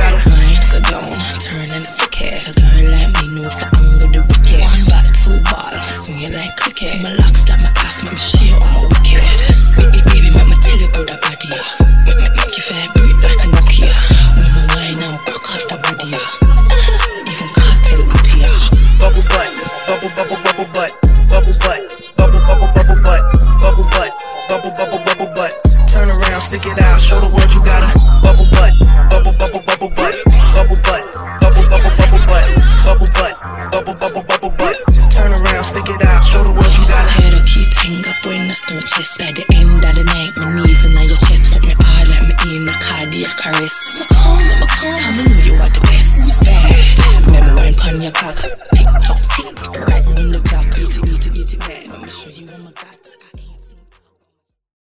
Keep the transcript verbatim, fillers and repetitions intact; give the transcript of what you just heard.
gotta mind, go down, turn and forget. A girl like me know for anger the wicked. One ball, two ball, swing it like cricket. My locks like my ass, make me show you I'm a wicked. Baby, baby, make me tell you about the body, yeah. Make me make you vibrate like a Nokia. When my wine now, broke off the body, yeah. Even cartel up here. Bubble butt, bubble, bubble, bubble butt, bubble butt, bubble, bubble, bubble butt, bubble butt, bubble, bubble, bubble butt. Turn around, stick it out, show the world you got a bubble butt, bubble, bubble, bubble butt, bubble butt, bubble, bubble, bubble butt, bubble butt, bubble, bubble, bubble butt. Turn around, stick it out, show the world you got a head up, keep hang up when the snow chest. By the end of the night, my knees and your chest. Fuck me hard like me in a cardiac caress. Me come, me come, come and know you are the best. Who's bad? Remember wine pon your cock. Tick tock, tick, right on the clock. Beat it, beat it, beat it bad. Let me show you what my God.